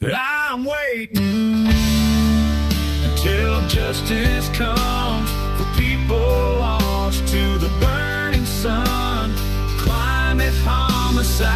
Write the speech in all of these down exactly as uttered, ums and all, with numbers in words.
I'm waiting until justice comes for people lost to the burning sun, climate homicide.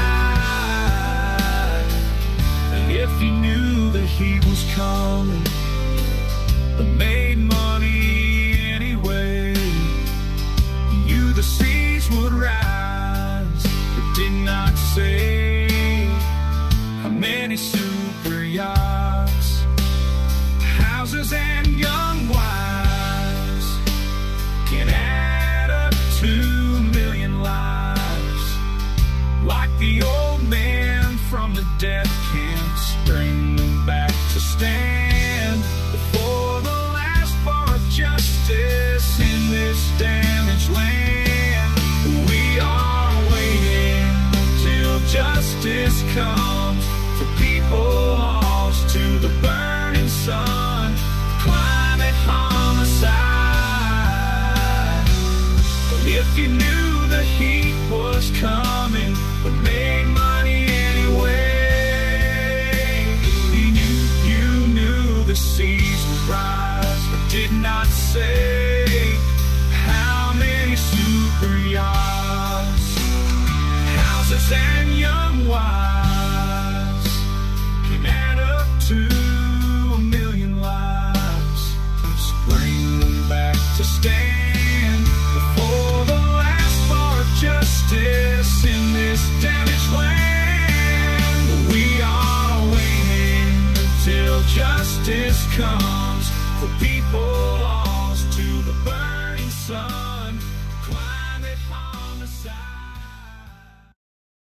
If you knew the heat was coming, but made money anyway, you the seas would rise, but did not say how many super yachts, houses and young wives can add up to a million lives. Like the old man from the death camps, bring them back to stand before the last bar of justice in this damaged land. We are waiting until justice comes for people lost to the burning sun, climate homicide. If you knew the heat was coming, but made money anyway, you knew, you knew the seas would rise, but did not say how many super yachts, houses and young wives can add up to a million lives. Let's bring them back to stand before the last bar of justice in this damaged land. We are waiting until justice comes